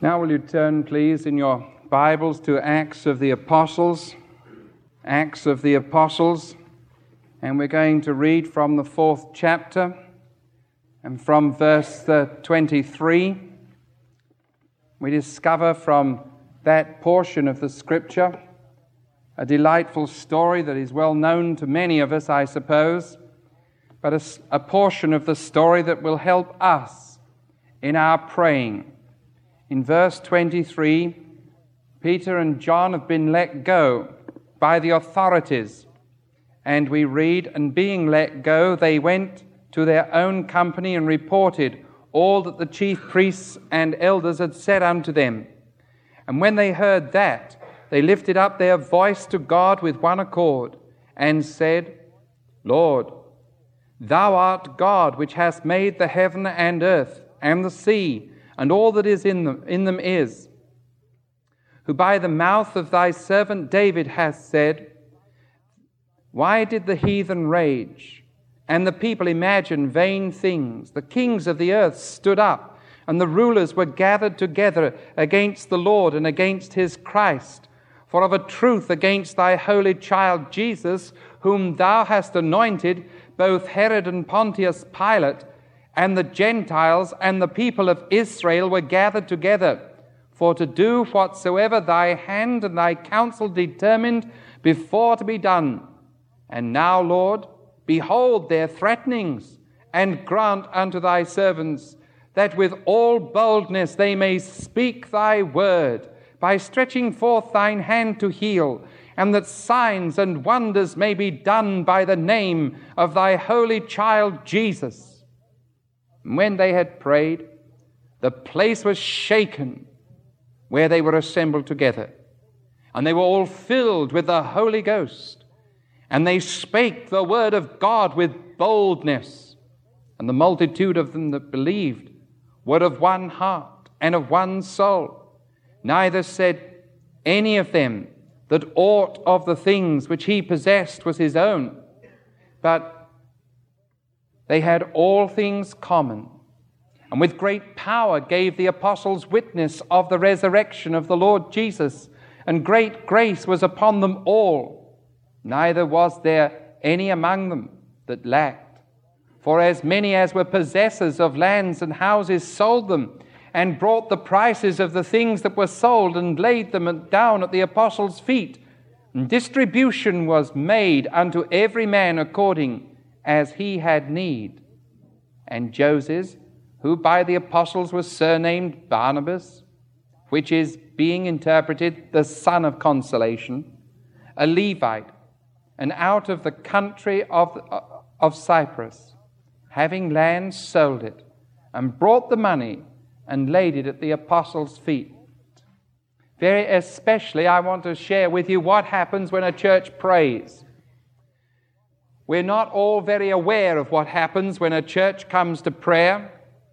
Now will you turn, please, in your Bibles to Acts of the Apostles. Acts of the Apostles. And we're going to read from the 4th chapter and from verse 23. We discover from that portion of the Scripture a delightful story that is well known to many of us, I suppose, but a portion of the story that will help us in our praying. In verse 23, Peter and John have been let go by the authorities. And we read, "And being let go, they went to their own company and reported all that the chief priests and elders had said unto them. And when they heard that, they lifted up their voice to God with one accord, and said, Lord, thou art God, which hast made the heaven and earth, and the sea, and all that is in them is, who by the mouth of thy servant David hath said, Why did the heathen rage, and the people imagine vain things? The kings of the earth stood up, and the rulers were gathered together against the Lord and against his Christ. For of a truth against thy holy child Jesus, whom thou hast anointed, both Herod and Pontius Pilate, and the Gentiles and the people of Israel were gathered together, for to do whatsoever thy hand and thy counsel determined before to be done. And now, Lord, behold their threatenings, and grant unto thy servants that with all boldness they may speak thy word, by stretching forth thine hand to heal, and that signs and wonders may be done by the name of thy holy child Jesus. And when they had prayed, the place was shaken where they were assembled together. And they were all filled with the Holy Ghost. And they spake the word of God with boldness. And the multitude of them that believed were of one heart and of one soul. Neither said any of them that aught of the things which he possessed was his own, but they had all things common, and with great power gave the apostles witness of the resurrection of the Lord Jesus, and great grace was upon them all. Neither was there any among them that lacked. For as many as were possessors of lands and houses sold them, and brought the prices of the things that were sold, and laid them down at the apostles' feet. And distribution was made unto every man according as he had need. And Joseph, who by the apostles was surnamed Barnabas, which is, being interpreted, the son of consolation, a Levite, and out of the country of Cyprus, having land, sold it, and brought the money, and laid it at the apostles' feet. Very especially, I want to share with you what happens when a church prays. We're not all very aware of what happens when a church comes to prayer.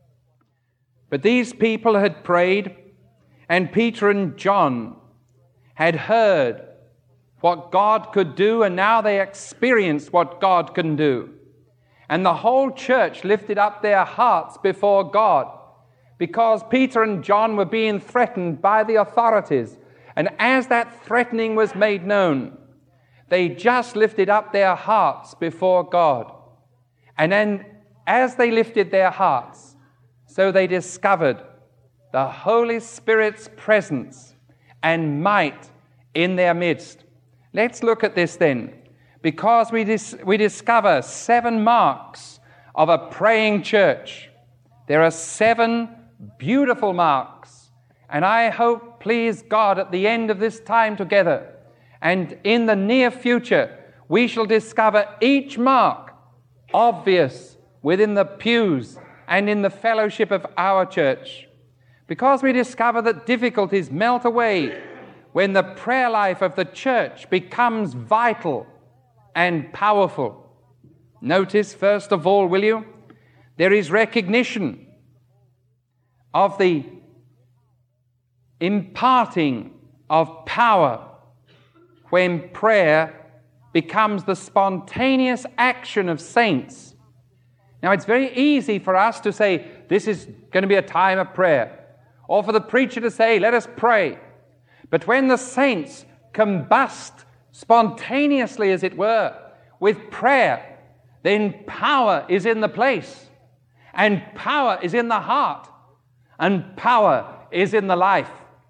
But these people had prayed, and Peter and John had heard what God could do, and now they experienced what God can do. And the whole church lifted up their hearts before God, because Peter and John were being threatened by the authorities. And as that threatening was made known, they just lifted up their hearts before God. And then as they lifted their hearts, so they discovered the Holy Spirit's presence and might in their midst. Let's look at this then, because we discover 7 marks of a praying church. There are 7 beautiful marks. And I hope, please God, at the end of this time together, and in the near future, we shall discover each mark obvious within the pews and in the fellowship of our church. Because we discover that difficulties melt away when the prayer life of the church becomes vital and powerful. Notice, first of all, will you, there is recognition of the imparting of power when prayer becomes the spontaneous action of saints. Now, it's very easy for us to say, this is going to be a time of prayer. or for the preacher to say, let us pray. But when the saints combust spontaneously, as it were, with prayer, then power is in the place, and power is in the heart, and power is in the life.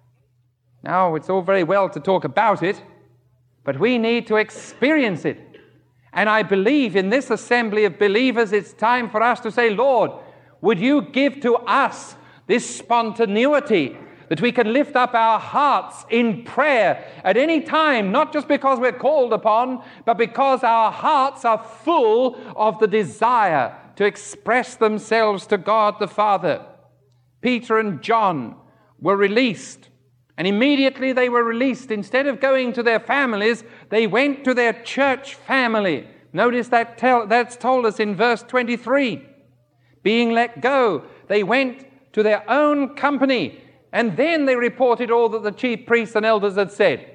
Now, it's all very well to talk about it, but we need to experience it. And I believe in this assembly of believers, it's time for us to say, Lord, would you give to us this spontaneity that we can lift up our hearts in prayer at any time, not just because we're called upon, but because our hearts are full of the desire to express themselves to God the Father. Peter and John were released, and immediately they were released. Instead of going to their families, they went to their church family. Notice that's told us in verse 23. Being let go, they went to their own company, and then they reported all that the chief priests and elders had said.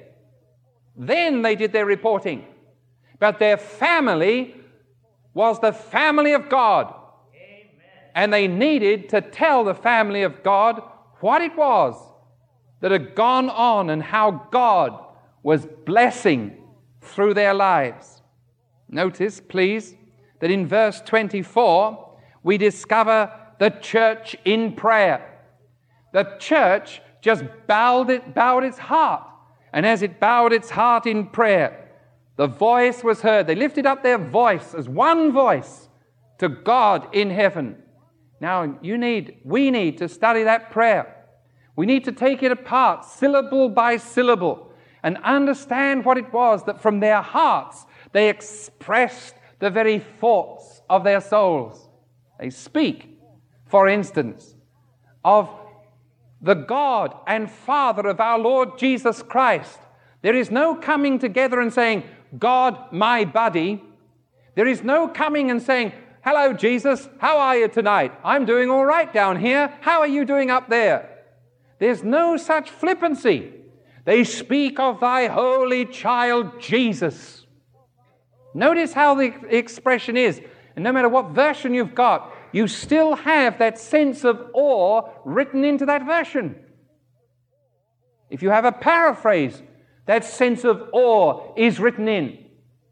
Then they did their reporting. But their family was the family of God. Amen. And they needed to tell the family of God what it was that had gone on and how God was blessing through their lives. Notice, please, that in verse 24, we discover the church in prayer. The church just bowed its heart. And as it bowed its heart in prayer, the voice was heard. They lifted up their voice as one voice to God in heaven. Now, we need to study that prayer. We need to take it apart, syllable by syllable, and understand what it was that from their hearts they expressed the very thoughts of their souls. They speak, for instance, of the God and Father of our Lord Jesus Christ. There is no coming together and saying, God, my buddy. There is no coming and saying, hello, Jesus, how are you tonight? I'm doing all right down here. How are you doing up there? There's no such flippancy. They speak of thy holy child, Jesus. Notice how the expression is. And no matter what version you've got, you still have that sense of awe written into that version. If you have a paraphrase, that sense of awe is written in.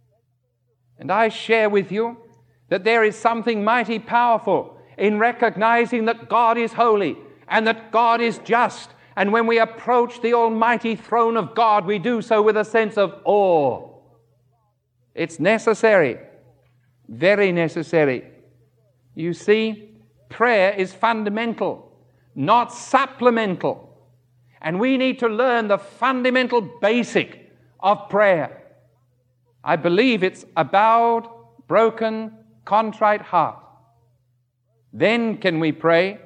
And I share with you that there is something mighty powerful in recognizing that God is holy and that God is just. And when we approach the almighty throne of God, we do so with a sense of awe. It's necessary, very necessary. You see, prayer is fundamental, not supplemental. And we need to learn the fundamental basic of prayer. I believe it's a bowed, broken, contrite heart. Then can we pray.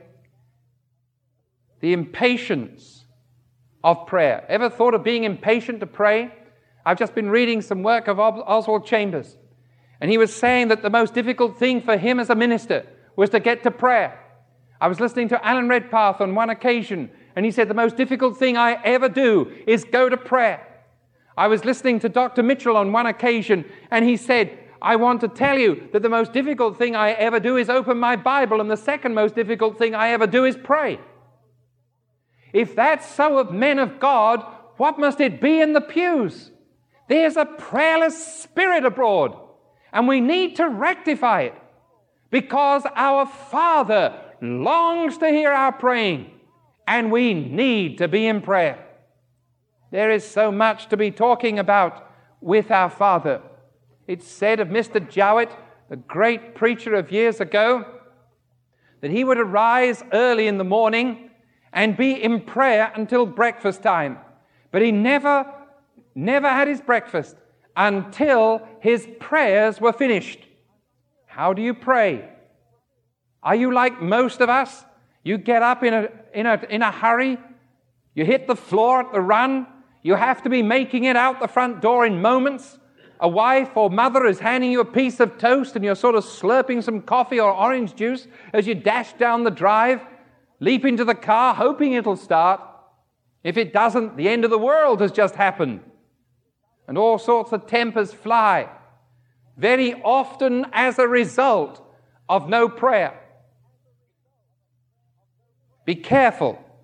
The impatience of prayer. Ever thought of being impatient to pray? I've just been reading some work of Oswald Chambers, and he was saying that the most difficult thing for him as a minister was to get to prayer. I was listening to Alan Redpath on one occasion, and he said, the most difficult thing I ever do is go to prayer. I was listening to Dr. Mitchell on one occasion, and he said, I want to tell you that the most difficult thing I ever do is open my Bible, and the second most difficult thing I ever do is pray. If that's so of men of God, what must it be in the pews? There's a prayerless spirit abroad, and we need to rectify it, because our Father longs to hear our praying, and we need to be in prayer. There is so much to be talking about with our Father. It's said of Mr. Jowett, the great preacher of years ago, that he would arise early in the morning and be in prayer until breakfast time. But he never had his breakfast until his prayers were finished. How do you pray? Are you like most of us? You get up in a hurry. You hit the floor at the run. You have to be making it out the front door in moments. A wife or mother is handing you a piece of toast and you're sort of slurping some coffee or orange juice as you dash down the drive, leap into the car, hoping it'll start. If it doesn't, the end of the world has just happened. And all sorts of tempers fly, very often as a result of no prayer. Be careful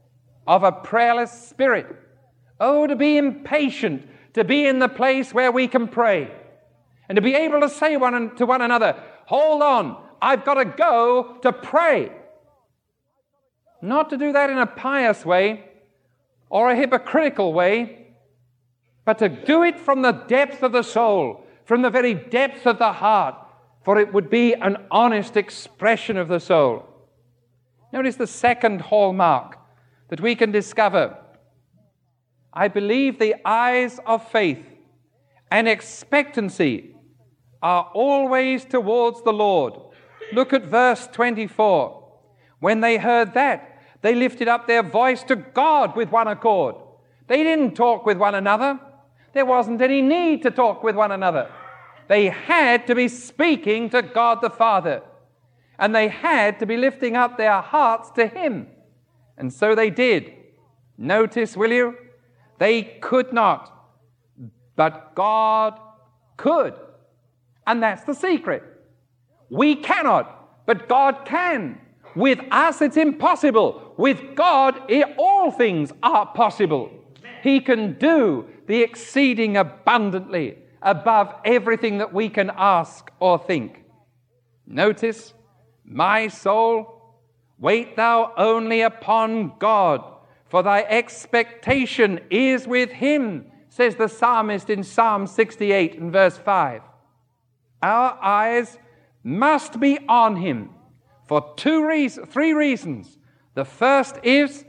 of a prayerless spirit. Oh, to be impatient, to be in the place where we can pray, and to be able to say to one another, hold on, I've got to go to pray. Not to do that in a pious way or a hypocritical way, but to do it from the depth of the soul, from the very depth of the heart, for it would be an honest expression of the soul. Notice the second hallmark that we can discover. I believe the eyes of faith and expectancy are always towards the Lord. Look at verse 24. When they heard that, they lifted up their voice to God with one accord. They didn't talk with one another. There wasn't any need to talk with one another. They had to be speaking to God the Father. And they had to be lifting up their hearts to Him. And so they did. Notice, will you? They could not, but God could. And that's the secret. We cannot, but God can. With us, it's impossible. With God, all things are possible. He can do the exceeding abundantly above everything that we can ask or think. Notice, my soul, wait thou only upon God, for thy expectation is with Him, says the psalmist in Psalm 68 and verse 5. Our eyes must be on Him for three reasons. The first is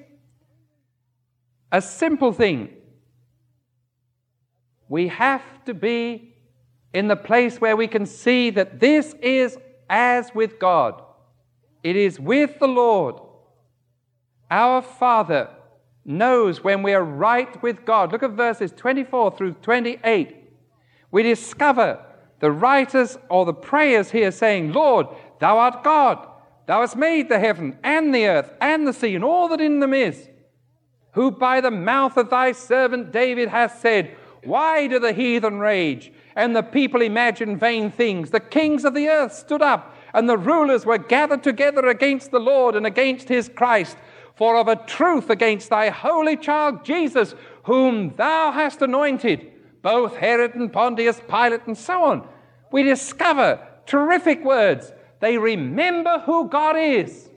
a simple thing. We have to be in the place where we can see that this is as with God. It is with the Lord. Our Father knows when we are right with God. Look at verses 24 through 28. We discover the writers or the prayers here saying, Lord, thou art God. Thou hast made the heaven and the earth and the sea and all that in them is, who by the mouth of thy servant David hath said, why do the heathen rage and the people imagine vain things? The kings of the earth stood up, and the rulers were gathered together against the Lord and against His Christ. For of a truth against thy holy child Jesus, whom thou hast anointed, both Herod and Pontius Pilate and so on, we discover terrific words. They remember who God is.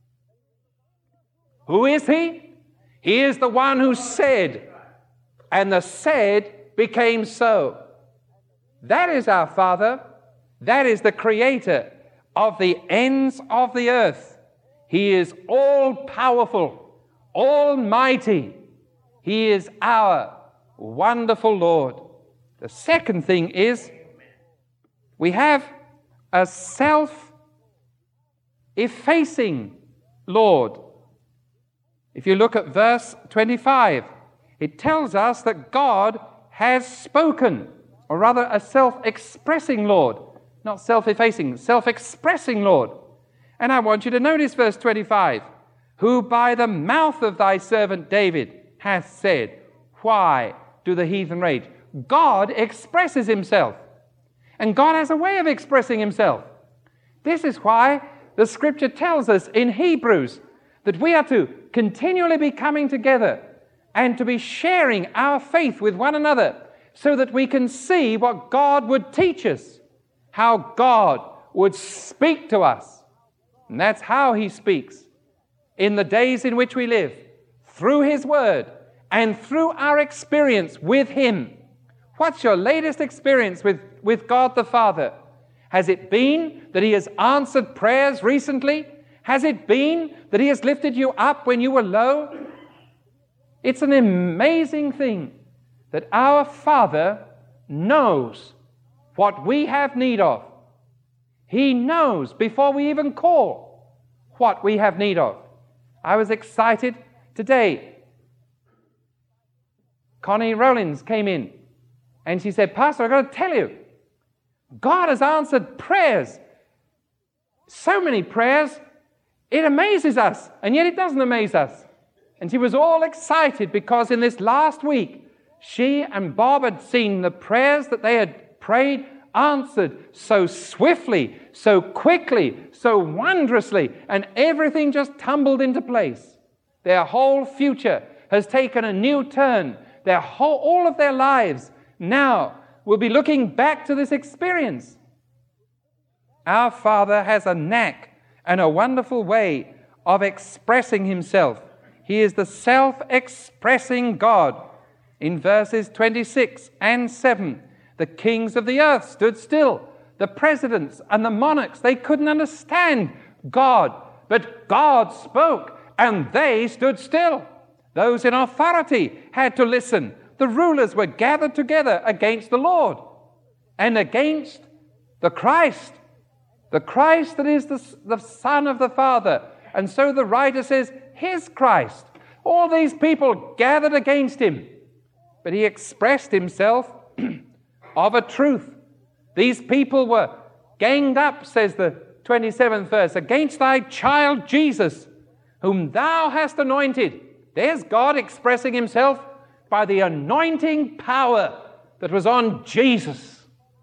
Who is He? He is the one who said, and the said became so. That is our Father. That is the Creator of the ends of the earth. He is all-powerful, almighty. He is our wonderful Lord. The second thing is we have a self-effacing Lord. If you look at verse 25, it tells us that God has spoken, or rather a self-expressing Lord. Not self-effacing, self-expressing Lord. And I want you to notice verse 25. Who by the mouth of thy servant David hath said, why do the heathen rage? God expresses Himself. And God has a way of expressing Himself. This is why the Scripture tells us in Hebrews that we are to continually be coming together and to be sharing our faith with one another so that we can see what God would teach us, how God would speak to us. And that's how He speaks in the days in which we live, through His Word and through our experience with Him. What's your latest experience with God the Father? Has it been that He has answered prayers recently? Has it been that He has lifted you up when you were low? It's an amazing thing that our Father knows what we have need of. He knows before we even call what we have need of. I was excited today. Connie Rollins came in and she said, Pastor, I've got to tell you, God has answered prayers. So many prayers, it amazes us, and yet it doesn't amaze us. And she was all excited because in this last week, she and Bob had seen the prayers that they had prayed answered so swiftly, so quickly, so wondrously, and everything just tumbled into place. Their whole future has taken a new turn. All of their lives now will be looking back to this experience. Our Father has a knack and a wonderful way of expressing himself. He is the self-expressing God. In verses 26 and 7, the kings of the earth stood still. The presidents and the monarchs, they couldn't understand God, but God spoke and they stood still. Those in authority had to listen. The rulers were gathered together against the Lord and against the Christ that is the Son of the Father. And so the writer says, his Christ. All these people gathered against him, but he expressed himself of a truth. These people were ganged up, says the 27th verse, against thy child Jesus, whom thou hast anointed. There's God expressing himself by the anointing power that was on Jesus.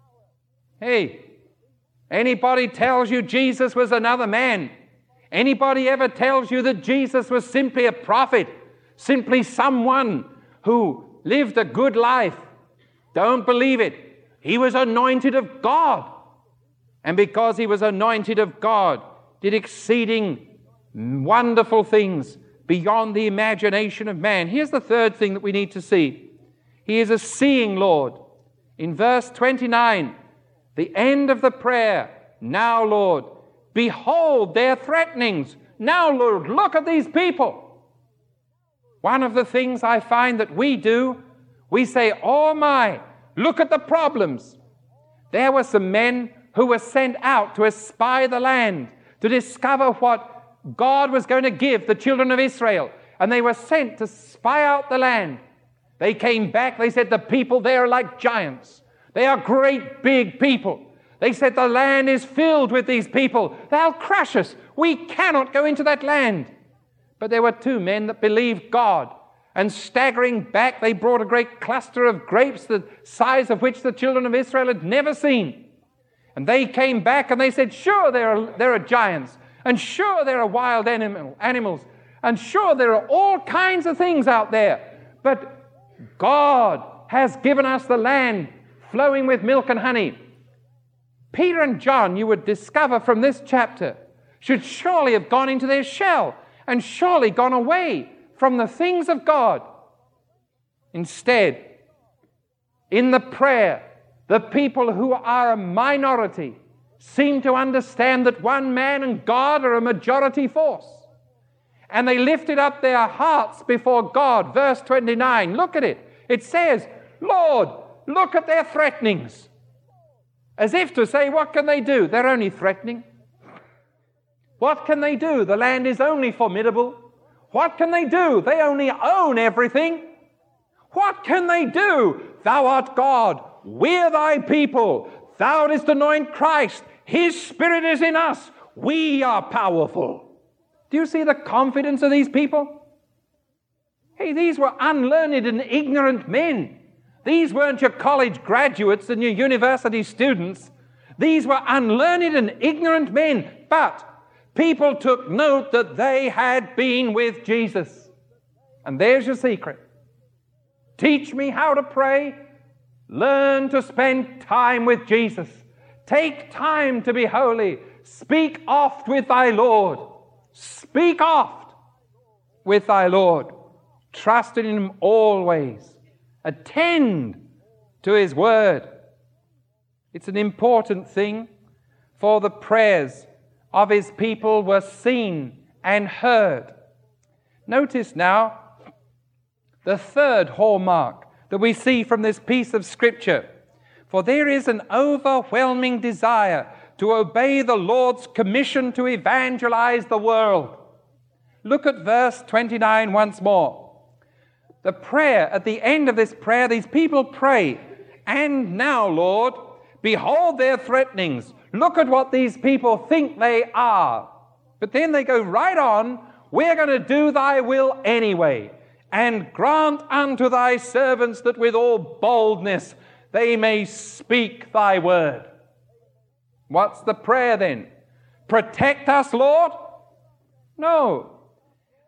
Hey, anybody tells you Jesus was another man, anybody ever tells you that Jesus was simply a prophet, simply someone who lived a good life, don't believe it. He was anointed of God. And because he was anointed of God, did exceeding wonderful things beyond the imagination of man. Here's the third thing that we need to see. He is a seeing Lord. In verse 29, the end of the prayer, now, Lord, behold their threatenings. Now, Lord, look at these people. One of the things I find that we do, we say, oh my, look at the problems. There were some men who were sent out to espy the land, to discover what God was going to give the children of Israel. And they were sent to spy out the land. They came back, they said, the people there are like giants. They are great big people. They said, the land is filled with these people. They'll crush us. We cannot go into that land. But there were two men that believed God. And staggering back, they brought a great cluster of grapes, the size of which the children of Israel had never seen. And they came back and they said, sure, there are giants. And sure, there are wild animals. And sure, there are all kinds of things out there. But God has given us the land flowing with milk and honey. Peter and John, you would discover from this chapter, should surely have gone into their shell and surely gone away from the things of God. Instead, in the prayer, the people who are a minority seem to understand that one man and God are a majority force. And they lifted up their hearts before God. Verse 29, look at it. It says, Lord, look at their threatenings. As if to say, what can they do? They're only threatening. What can they do? The land is only formidable. What can they do? They only own everything. What can they do? Thou art God. We're thy people. Thou didst anoint Christ. His Spirit is in us. We are powerful. Do you see the confidence of these people? Hey, these were unlearned and ignorant men. These weren't your college graduates and your university students. These were unlearned and ignorant men. But people took note that they had been with Jesus. And there's your secret. Teach me how to pray. Learn to spend time with Jesus. Take time to be holy. Speak oft with thy Lord. Speak oft with thy Lord. Trust in him always. Attend to his word. It's an important thing, for the prayers of his people were seen and heard. Notice now the third hallmark that we see from this piece of Scripture. For there is an overwhelming desire to obey the Lord's commission to evangelize the world. Look at verse 29 once more. The prayer, at the end of this prayer, these people pray, and now, Lord, behold their threatenings. Look at what these people think they are. But then they go right on, we're going to do thy will anyway, and grant unto thy servants that with all boldness they may speak thy word. What's the prayer then? Protect us, Lord? No.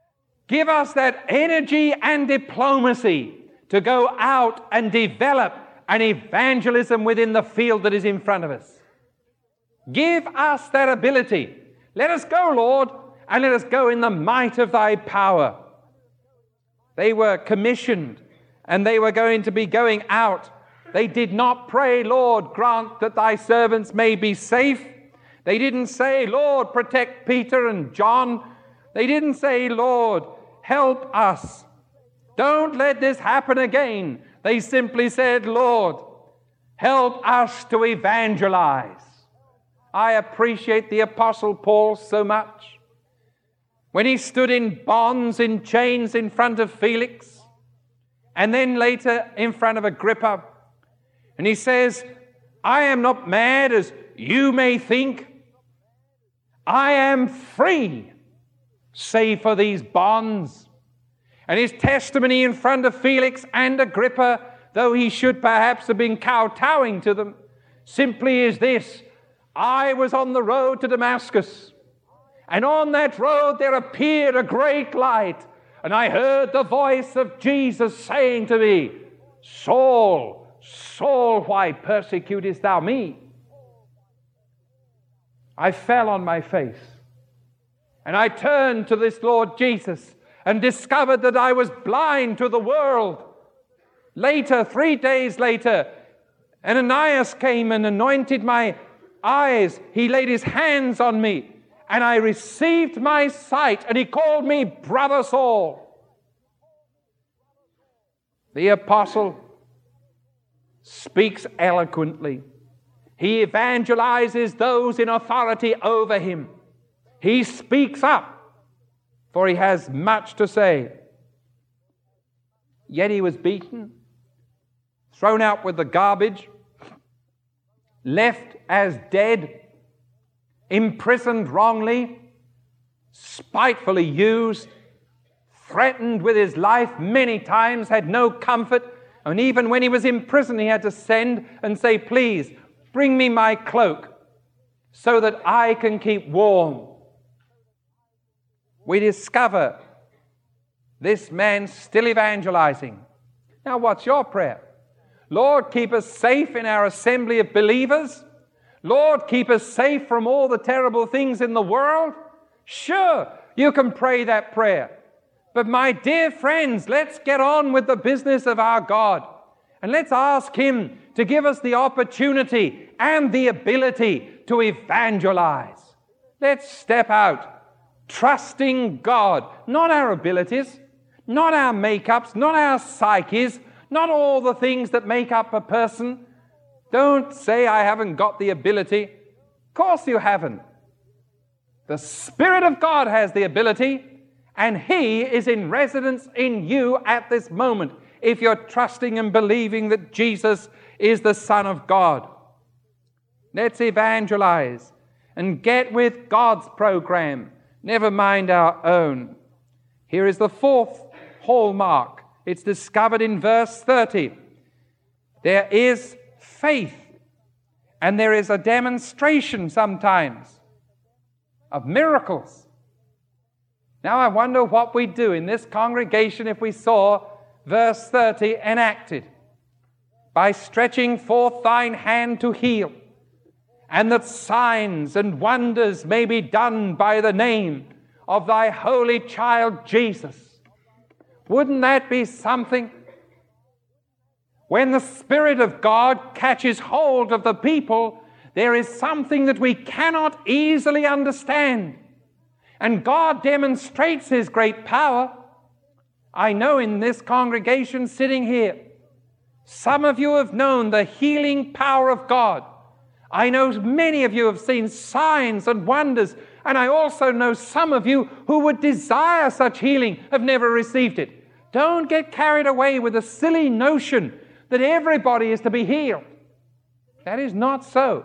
Give us that energy and diplomacy to go out and develop an evangelism within the field that is in front of us. Give us that ability. Let us go, Lord, and let us go in the might of thy power. They were commissioned, and they were going to be going out. They did not pray, Lord, grant that thy servants may be safe. They didn't say, Lord, protect Peter and John. They didn't say, Lord, help us. Don't let this happen again. They simply said, Lord, help us to evangelize. I appreciate the Apostle Paul so much. When he stood in bonds, in chains in front of Felix, and then later in front of Agrippa, and he says, I am not mad as you may think. I am free, save for these bonds. And his testimony in front of Felix and Agrippa, though he should perhaps have been kowtowing to them, simply is this: I was on the road to Damascus, and on that road there appeared a great light, and I heard the voice of Jesus saying to me, Saul, Saul, why persecutest thou me? I fell on my face, and I turned to this Lord Jesus and discovered that I was blind to the world. Later, 3 days later, Ananias came and anointed my eyes. He laid his hands on me, and I received my sight, and he called me Brother Saul. The apostle speaks eloquently. He evangelizes those in authority over him. He speaks up, for he has much to say. Yet he was beaten, thrown out with the garbage, left as dead, imprisoned wrongly, spitefully used, threatened with his life many times, had no comfort. And even when he was in prison, he had to send and say, please, bring me my cloak so that I can keep warm. We discover this man still evangelizing. Now, what's your prayer? Lord, keep us safe in our assembly of believers. Lord, keep us safe from all the terrible things in the world. Sure, you can pray that prayer. But my dear friends, let's get on with the business of our God. And let's ask him to give us the opportunity and the ability to evangelize. Let's step out trusting God, not our abilities, not our makeups, not our psyches, not all the things that make up a person. Don't say, I haven't got the ability. Of course you haven't. The Spirit of God has the ability, and he is in residence in you at this moment, if you're trusting and believing that Jesus is the Son of God. Let's evangelize and get with God's program, never mind our own. Here is the fourth hallmark. It's discovered in verse 30. There is faith, and there is a demonstration sometimes of miracles. Now I wonder what we'd do in this congregation if we saw verse 30 enacted. By stretching forth thine hand to heal, and that signs and wonders may be done by the name of thy holy child Jesus. Wouldn't that be something? When the Spirit of God catches hold of the people, there is something that we cannot easily understand. And God demonstrates his great power. I know in this congregation sitting here, some of you have known the healing power of God. I know many of you have seen signs and wonders, and I also know some of you who would desire such healing have never received it. Don't get carried away with a silly notion that everybody is to be healed. That is not so.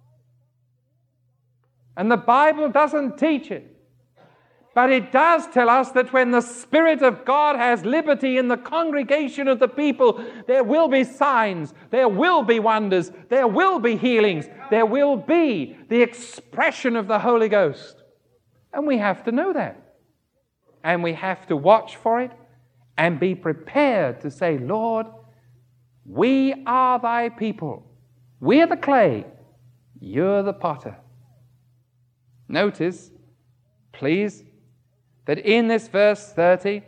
And the Bible doesn't teach it. But it does tell us that when the Spirit of God has liberty in the congregation of the people, there will be signs, there will be wonders, there will be healings, there will be the expression of the Holy Ghost. And we have to know that. and we have to watch for it and be prepared to say, Lord, we are thy people. We're the clay. You're the potter. Notice, please, that in this verse 30,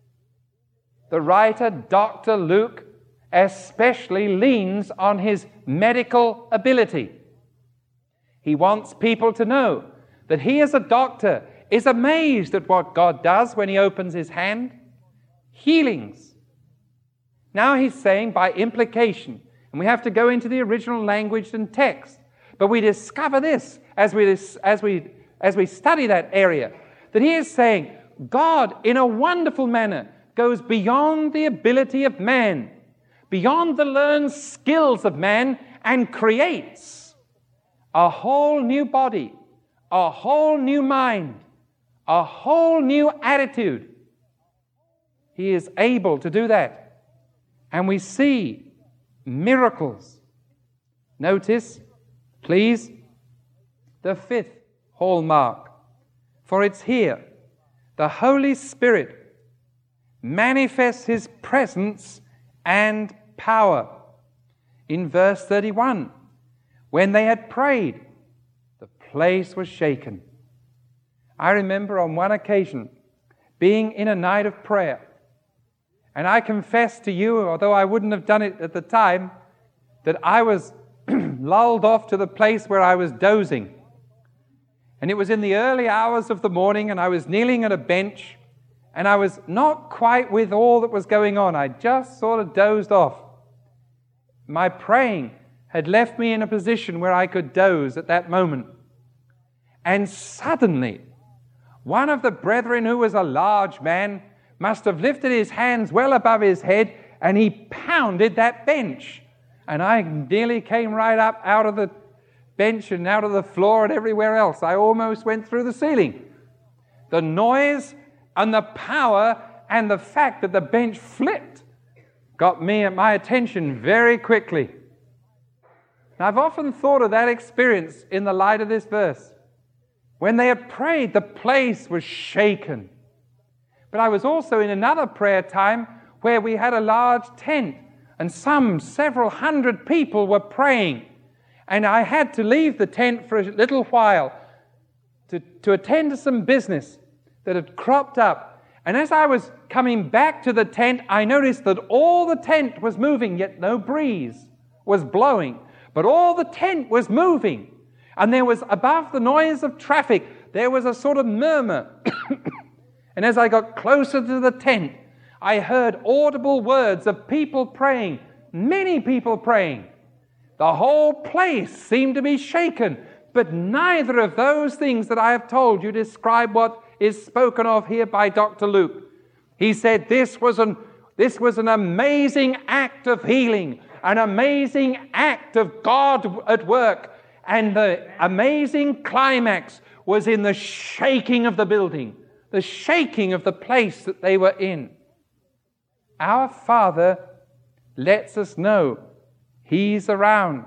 the writer, Dr. Luke, especially leans on his medical ability. He wants people to know that he, as a doctor, is amazed at what God does when he opens his hand. Healings. Now he's saying by implication, and we have to go into the original language and text, but we discover this as we study that area, that he is saying God, in a wonderful manner, goes beyond the ability of man, beyond the learned skills of man, and creates a whole new body, a whole new mind, a whole new attitude. He is able to do that. And we see miracles. Notice, please, the fifth hallmark. For it's here. The Holy Spirit manifests his presence and power. In verse 31, when they had prayed, the place was shaken. I remember on one occasion being in a night of prayer, and I confess to you, although I wouldn't have done it at the time, that I was lulled off to the place where I was dozing. And it was in the early hours of the morning, and I was kneeling at a bench, and I was not quite with all that was going on. I just sort of dozed off. My praying had left me in a position where I could doze at that moment. And suddenly, one of the brethren, who was a large man, must have lifted his hands well above his head, and he pounded that bench. And I nearly came right up out of the bench and out of the floor and everywhere else. I almost went through the ceiling. The noise and the power and the fact that the bench flipped got my attention very quickly. Now, I've often thought of that experience in the light of this verse. When they had prayed, the place was shaken. But I was also in another prayer time where we had a large tent and several hundred people were praying. And I had to leave the tent for a little while to attend to some business that had cropped up. And as I was coming back to the tent, I noticed that all the tent was moving, yet no breeze was blowing. But all the tent was moving. And there was, above the noise of traffic, there was a sort of murmur. And as I got closer to the tent, I heard audible words of people praying, many people praying. The whole place seemed to be shaken, but neither of those things that I have told you describe what is spoken of here by Dr. Luke. He said this was an amazing act of healing, an amazing act of God at work, and the amazing climax was in the shaking of the building, the shaking of the place that they were in. Our Father lets us know He's around.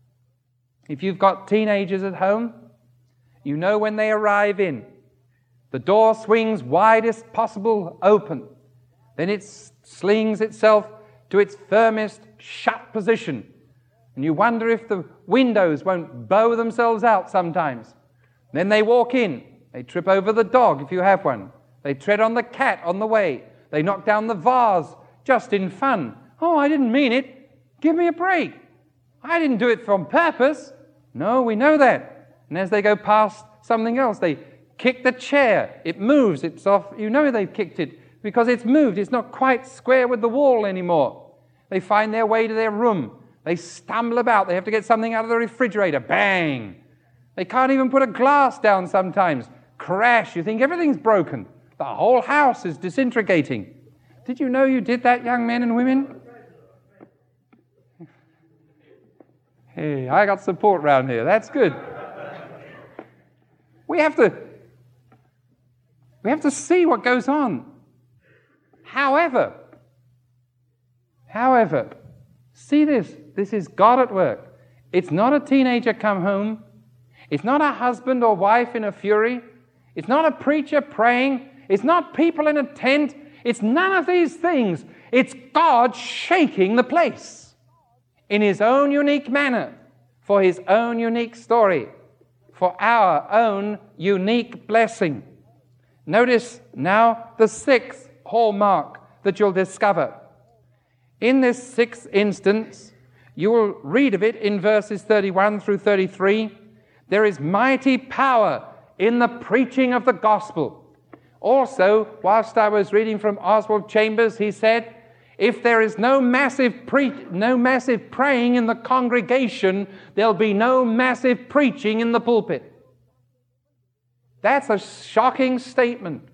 If you've got teenagers at home, you know when they arrive in, the door swings widest possible open. Then it slings itself to its firmest shut position. And you wonder if the windows won't bow themselves out sometimes. Then they walk in. They trip over the dog if you have one. They tread on the cat on the way. They knock down the vase just in fun. Oh, I didn't mean it. Give me a break. I didn't do it on purpose. No, we know that. And as they go past something else, they kick the chair. It moves. It's off. You know they've kicked it because it's moved. It's not quite square with the wall anymore. They find their way to their room. They stumble about. They have to get something out of the refrigerator. Bang! They can't even put a glass down sometimes. Crash. You think everything's broken. The whole house is disintegrating. Did you know you did that, young men and women? Hey, I got support around here. That's good. We have to see what goes on. However, see this. This is God at work. It's not a teenager come home. It's not a husband or wife in a fury. It's not a preacher praying It's not people in a tent. It's none of these things. It's God shaking the place in His own unique manner, for His own unique story, for our own unique blessing. Notice now the sixth hallmark that you'll discover. In this sixth instance, you will read of it in verses 31 through 33. There is mighty power in the preaching of the gospel. Also, whilst I was reading from Oswald Chambers, he said, if there is no massive praying in the congregation, there'll be no massive preaching in the pulpit. That's a shocking statement.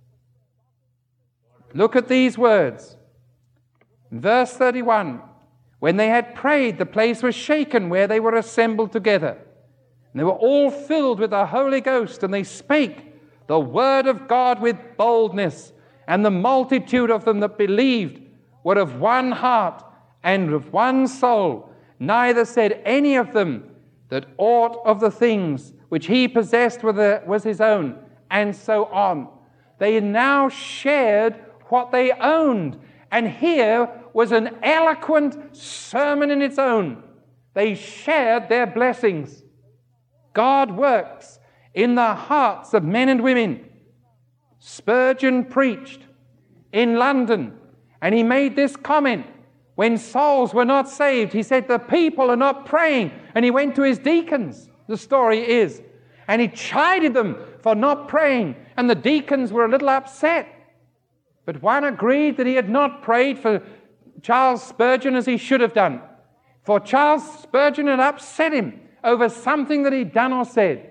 Look at these words. Verse 31, when they had prayed, the place was shaken where they were assembled together. And they were all filled with the Holy Ghost, and they spake the word of God with boldness. And the multitude of them that believed were of one heart and of one soul. Neither said any of them that aught of the things which he possessed was his own, and so on. They now shared what they owned. And here was an eloquent sermon in its own. They shared their blessings. God works in the hearts of men and women. Spurgeon preached in London, and he made this comment. When souls were not saved, he said, the people are not praying. And he went to his deacons, the story is, and he chided them for not praying. And the deacons were a little upset. But one agreed that he had not prayed for Charles Spurgeon as he should have done. For Charles Spurgeon had upset him over something that he'd done or said.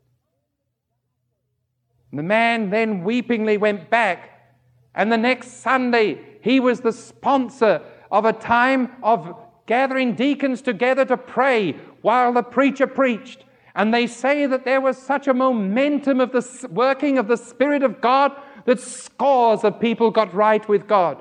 The man then weepingly went back, and the next Sunday he was the sponsor of a time of gathering deacons together to pray while the preacher preached. And they say that there was such a momentum of the working of the Spirit of God that scores of people got right with God.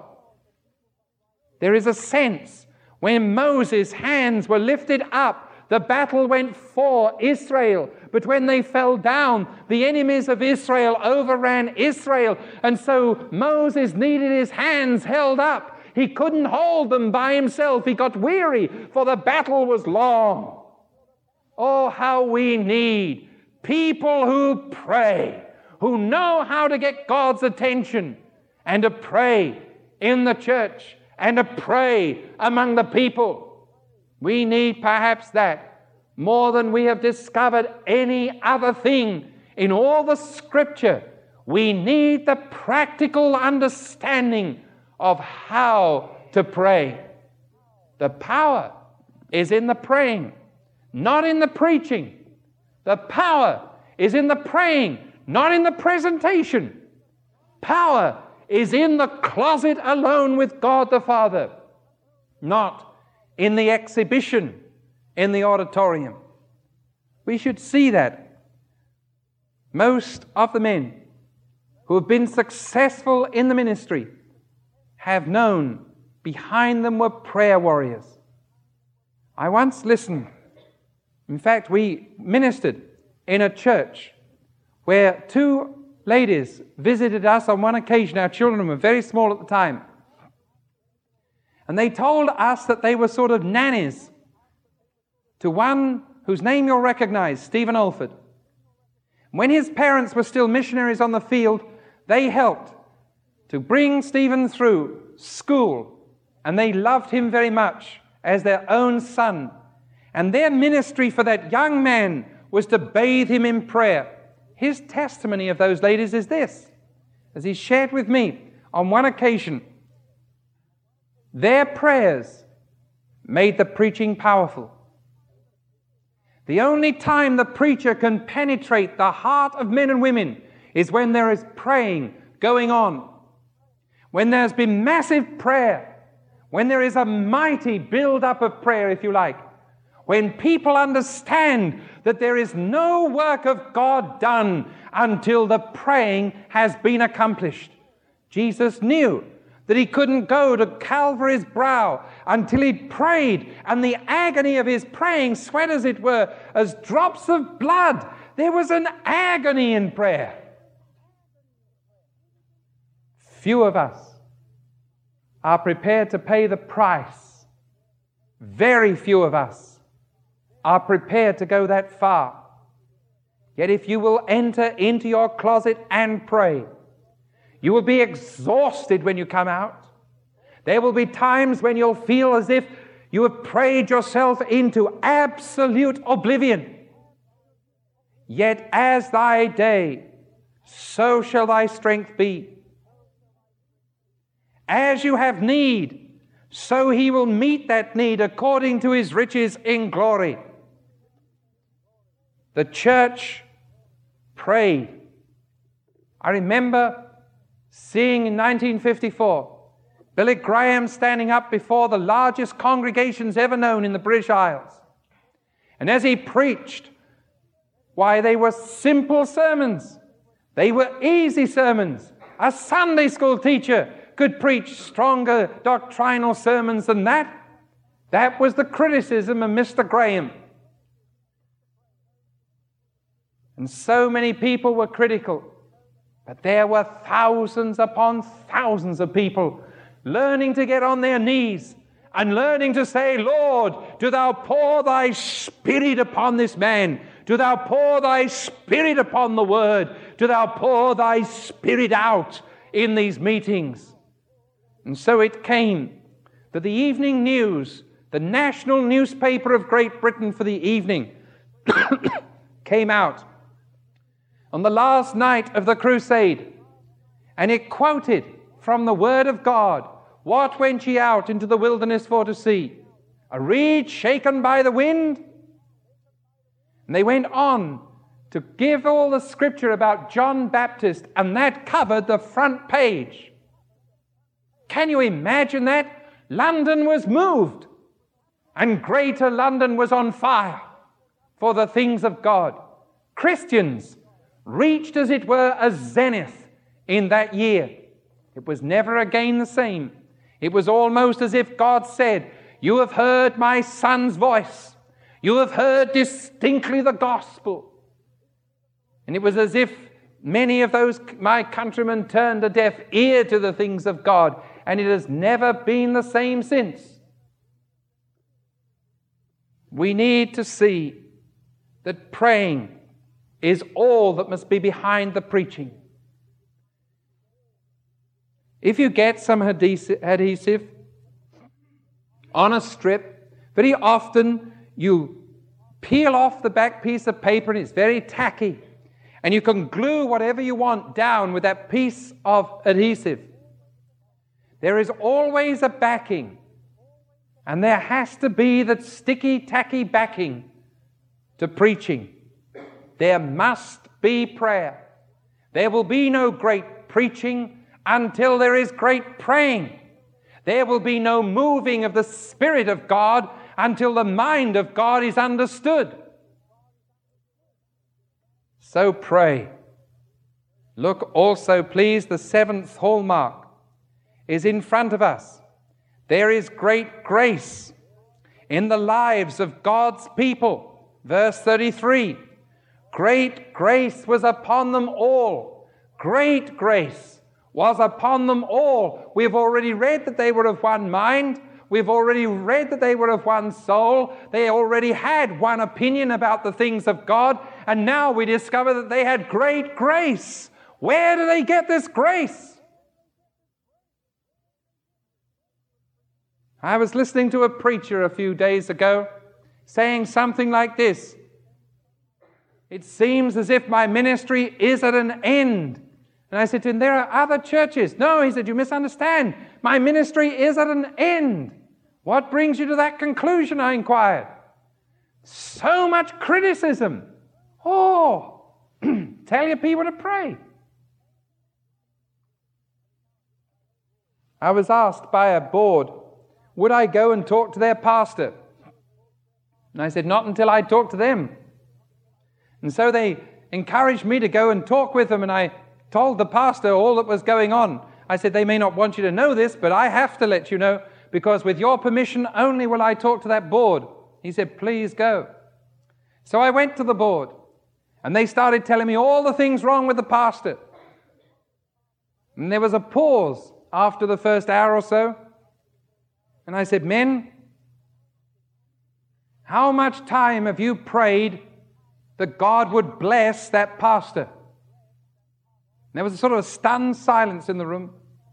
There is a sense when Moses' hands were lifted up, the battle went for Israel. But when they fell down, the enemies of Israel overran Israel. And so Moses needed his hands held up. He couldn't hold them by himself. He got weary, for the battle was long. Oh, how we need people who pray, who know how to get God's attention, and to pray in the church, and to pray among the people. We need perhaps that more than we have discovered any other thing in all the Scripture. We need the practical understanding of how to pray. The power is in the praying, not in the preaching. The power is in the praying, not in the presentation. Power is in the closet alone with God the Father, not in the exhibition in the auditorium. We should see that. Most of the men who have been successful in the ministry have known behind them were prayer warriors. I once listened. In fact, we ministered in a church where two ladies visited us on one occasion. Our children were very small at the time. And they told us that they were sort of nannies to one whose name you'll recognize, Stephen Alford. When his parents were still missionaries on the field, they helped to bring Stephen through school, and they loved him very much as their own son. And their ministry for that young man was to bathe him in prayer. His testimony of those ladies is this, as he shared with me on one occasion. Their prayers made the preaching powerful. The only time the preacher can penetrate the heart of men and women is when there is praying going on. When there's been massive prayer, when there is a mighty build-up of prayer, if you like, when people understand that there is no work of God done until the praying has been accomplished. Jesus knew that he couldn't go to Calvary's brow until he'd prayed, and the agony of his praying sweat, as it were, as drops of blood. There was an agony in prayer. few of us are prepared to pay the price. Very few of us are prepared to go that far. Yet if you will enter into your closet and pray, you will be exhausted when you come out. There will be times when you'll feel as if you have prayed yourself into absolute oblivion. Yet as thy day, so shall thy strength be. As you have need, so he will meet that need according to his riches in glory. The church prayed. I remember seeing in 1954 Billy Graham standing up before the largest congregations ever known in the British Isles. And as he preached, why, they were simple sermons. They were easy sermons. A Sunday school teacher could preach stronger doctrinal sermons than that. That was the criticism of Mr. Graham. And so many people were critical. But there were thousands upon thousands of people learning to get on their knees and learning to say, Lord, do thou pour thy Spirit upon this man. Do thou pour thy Spirit upon the Word. Do thou pour thy Spirit out in these meetings. And so it came that the Evening News, the national newspaper of Great Britain for the evening, came out on the last night of the crusade, and it quoted from the Word of God, "What went ye out into the wilderness for to see? A reed shaken by the wind?" And they went on to give all the scripture about John Baptist, and that covered the front page. Can you imagine that? London was moved, and Greater London was on fire for the things of God. Christians reached, as it were, a zenith in that year. It was never again the same. It was almost as if God said, "You have heard my Son's voice. You have heard distinctly the gospel." And it was as if many of those, my countrymen, turned a deaf ear to the things of God, and it has never been the same since. We need to see that praying is all that must be behind the preaching. If you get some adhesive on a strip, very often you peel off the back piece of paper and it's very tacky, and you can glue whatever you want down with that piece of adhesive. There is always a backing, and there has to be that sticky, tacky backing to preaching. There must be prayer. There will be no great preaching until there is great praying. There will be no moving of the Spirit of God until the mind of God is understood. So pray. Look also, please, the seventh hallmark is in front of us. There is great grace in the lives of God's people. Verse 33, great grace was upon them all. Great grace was upon them all. We've already read that they were of one mind. We've already read that they were of one soul. They already had one opinion about the things of God. And now we discover that they had great grace. Where do they get this grace? I was listening to a preacher a few days ago saying something like this: "It seems as if my ministry is at an end." And I said to him, "There are other churches." "No," he said, "you misunderstand. My ministry is at an end." "What brings you to that conclusion?" I inquired. "So much criticism." "Oh, tell your people to pray." I was asked by a board, would I go and talk to their pastor? And I said, not until I talk to them. And so they encouraged me to go and talk with them, and I told the pastor all that was going on. I said, they may not want you to know this, but I have to let you know, because with your permission only will I talk to that board. He said, please go. So I went to the board, and they started telling me all the things wrong with the pastor. And there was a pause after the first hour or so. And I said, men, how much time have you prayed that God would bless that pastor? And there was a sort of a stunned silence in the room.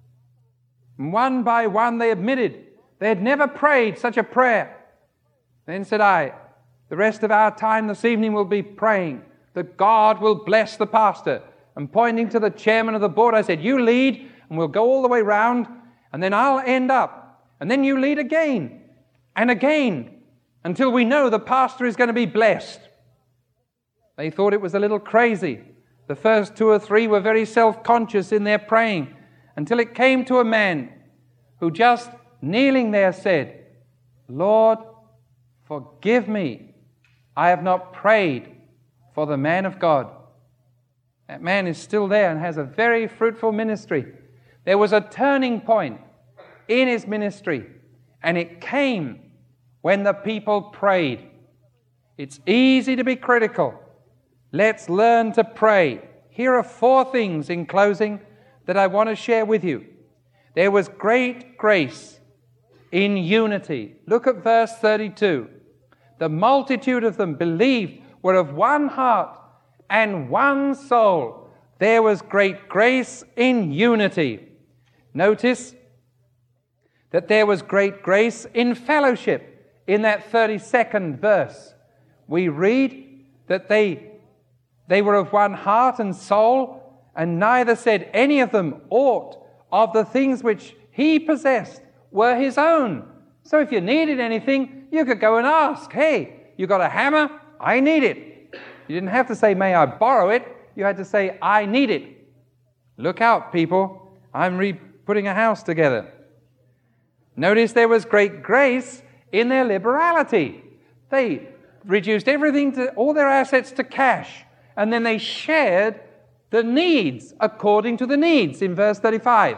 And one by one they admitted they had never prayed such a prayer. Then said I, the rest of our time this evening will be praying that God will bless the pastor. And pointing to the chairman of the board, I said, you lead, and we'll go all the way round, and then I'll end up. And then you lead again, and again, until we know the pastor is going to be blessed. They thought it was a little crazy. The first 2 or 3 were very self-conscious in their praying, until it came to a man who just kneeling there said, Lord, forgive me. I have not prayed for the man of God. That man is still there and has a very fruitful ministry. There was a turning point in his ministry, and it came when the people prayed. It's easy to be critical. Let's learn to pray. Here are 4 things in closing that I want to share with you. There was great grace in unity. Look at verse 32. The multitude of them believed, were of one heart and one soul. There was great grace in unity. Notice that there was great grace in fellowship. In that 32nd verse, we read that they were of one heart and soul, and neither said any of them aught of the things which he possessed were his own. So if you needed anything, you could go and ask, hey, you got a hammer? I need it. You didn't have to say, may I borrow it? You had to say, I need it. Look out, people. I'm putting a house together. Notice there was great grace in their liberality. They reduced everything to all their assets to cash, and then they shared the needs according to the needs in verse 35.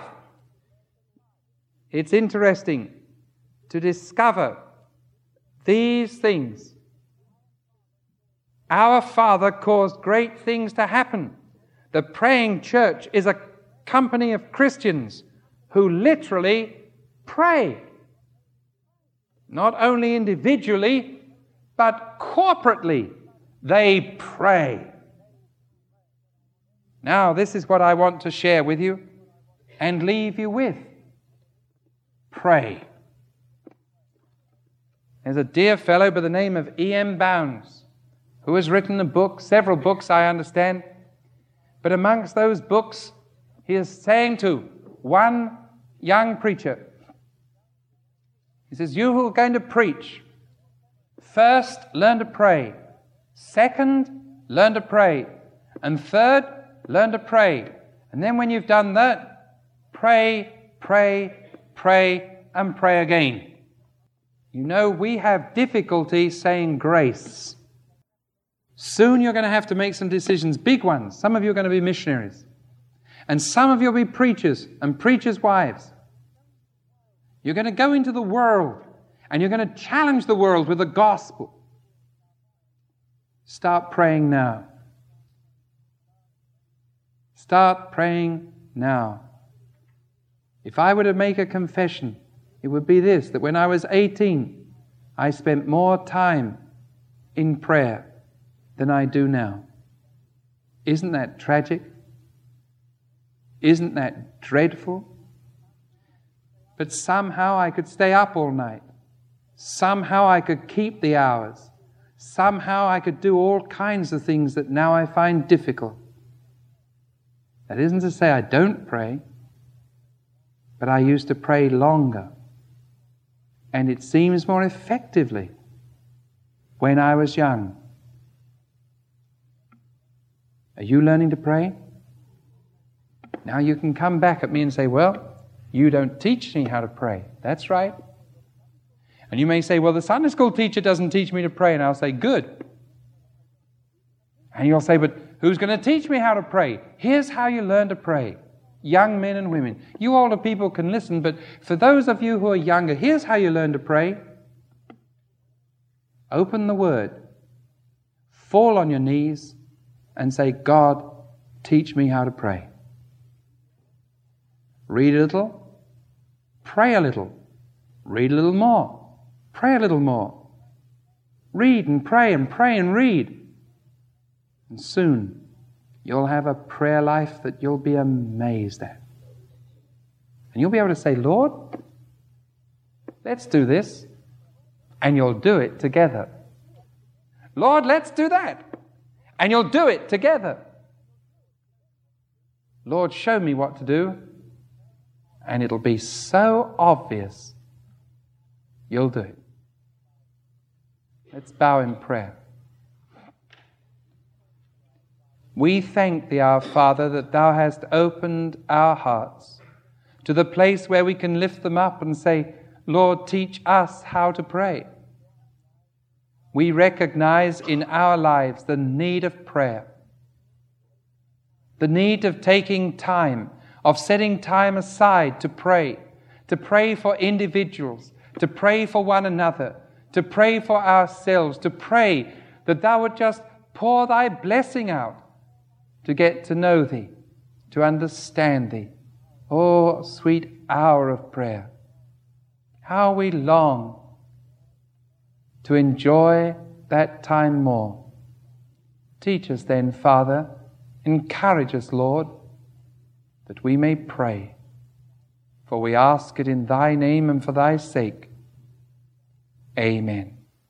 It's interesting to discover these things. Our Father caused great things to happen. The praying church is a company of Christians who literally pray. Not only individually, but corporately, they pray. Now, this is what I want to share with you and leave you with. Pray. There's a dear fellow by the name of E.M. Bounds who has written a book, several books I understand, but amongst those books he is saying to one young preacher, he says, you who are going to preach, first learn to pray, second learn to pray, and third learn to pray. And then when you've done that, pray, pray, pray, and pray again. You know, we have difficulty saying grace. Soon you're going to have to make some decisions, big ones. Some of you are going to be missionaries. And some of you will be preachers and preachers' wives. You're going to go into the world and you're going to challenge the world with the gospel. Start praying now. Start praying now. If I were to make a confession, it would be this, that when I was 18, I spent more time in prayer than I do now. Isn't that tragic? Isn't that dreadful? But somehow I could stay up all night. Somehow I could keep the hours. Somehow I could do all kinds of things that now I find difficult. That isn't to say I don't pray, but I used to pray longer. And it seems more effectively when I was young. Are you learning to pray? Now you can come back at me and say, well, you don't teach me how to pray. That's right. And you may say, well, the Sunday school teacher doesn't teach me to pray. And I'll say, good. And you'll say, but who's going to teach me how to pray? Here's how you learn to pray. Young men and women. You older people can listen, but for those of you who are younger, here's how you learn to pray. Open the Word. Fall on your knees and say, God, teach me how to pray. Read a little, pray a little, read a little more, pray a little more. Read and pray and read. And soon you'll have a prayer life that you'll be amazed at. And you'll be able to say, Lord, let's do this. And you'll do it together. Lord, let's do that. And you'll do it together. Lord, show me what to do. And it'll be so obvious. You'll do it. Let's bow in prayer. We thank Thee, our Father, that Thou hast opened our hearts to the place where we can lift them up and say, Lord, teach us how to pray. We recognize in our lives the need of prayer, the need of taking time, of setting time aside to pray for individuals, to pray for one another, to pray for ourselves, to pray that Thou would just pour Thy blessing out to get to know Thee, to understand Thee. Oh, sweet hour of prayer. How we long to enjoy that time more. Teach us then, Father, encourage us, Lord, that we may pray. For we ask it in Thy name and for Thy sake. Amen.